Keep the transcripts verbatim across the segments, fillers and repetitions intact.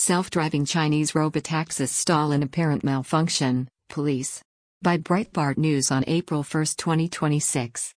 Self-driving Chinese robotaxis stall in apparent malfunction, police. By Breitbart News on April first, twenty twenty-six.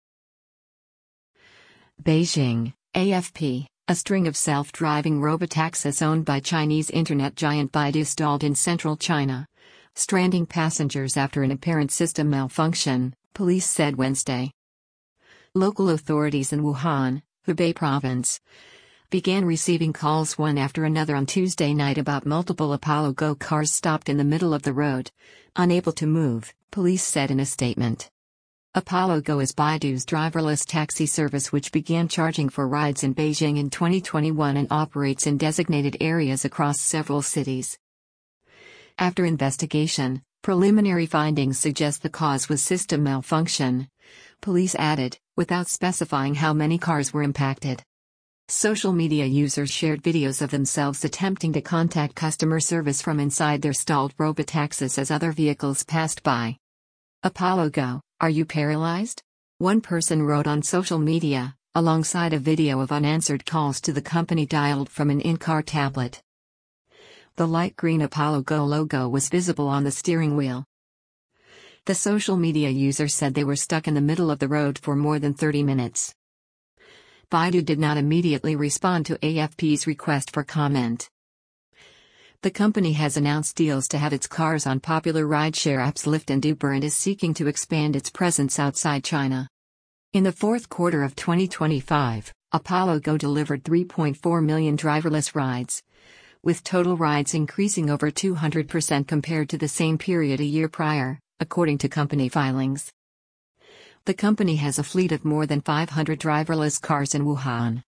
Beijing, A F P, a string of self-driving robotaxis owned by Chinese internet giant Baidu stalled in central China, stranding passengers after an apparent system malfunction, police said Wednesday. Local authorities in Wuhan, Hubei province, began receiving calls one after another on Tuesday night about multiple Apollo Go cars stopped in the middle of the road, unable to move, police said in a statement. Apollo Go is Baidu's driverless taxi service which began charging for rides in Beijing in twenty twenty-one and operates in designated areas across several cities. After investigation, preliminary findings suggest the cause was system malfunction, police added, without specifying how many cars were impacted. Social media users shared videos of themselves attempting to contact customer service from inside their stalled robotaxis as other vehicles passed by. Apollo Go, are you paralyzed? One person wrote on social media, alongside a video of unanswered calls to the company dialed from an in-car tablet. The light green Apollo Go logo was visible on the steering wheel. The social media user said they were stuck in the middle of the road for more than thirty minutes. Baidu did not immediately respond to A F P's request for comment. The company has announced deals to have its cars on popular rideshare apps Lyft and Uber and is seeking to expand its presence outside China. In the fourth quarter of twenty twenty-five, Apollo Go delivered three point four million driverless rides, with total rides increasing over two hundred percent compared to the same period a year prior, according to company filings. The company has a fleet of more than five hundred driverless cars in Wuhan.